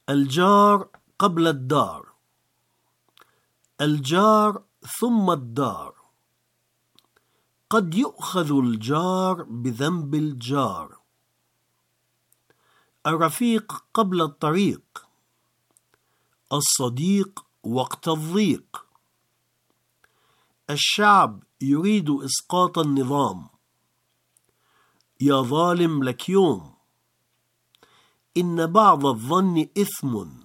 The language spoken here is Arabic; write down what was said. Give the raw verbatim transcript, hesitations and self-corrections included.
الجار قبل الدار، الجار ثم الدار. قد يؤخذ الجار بذنب الجار. الرفيق قبل الطريق، الصديق وقت الضيق. الشعب يريد إسقاط النظام، يا ظالم لك يوم. إن بعض الظن إثم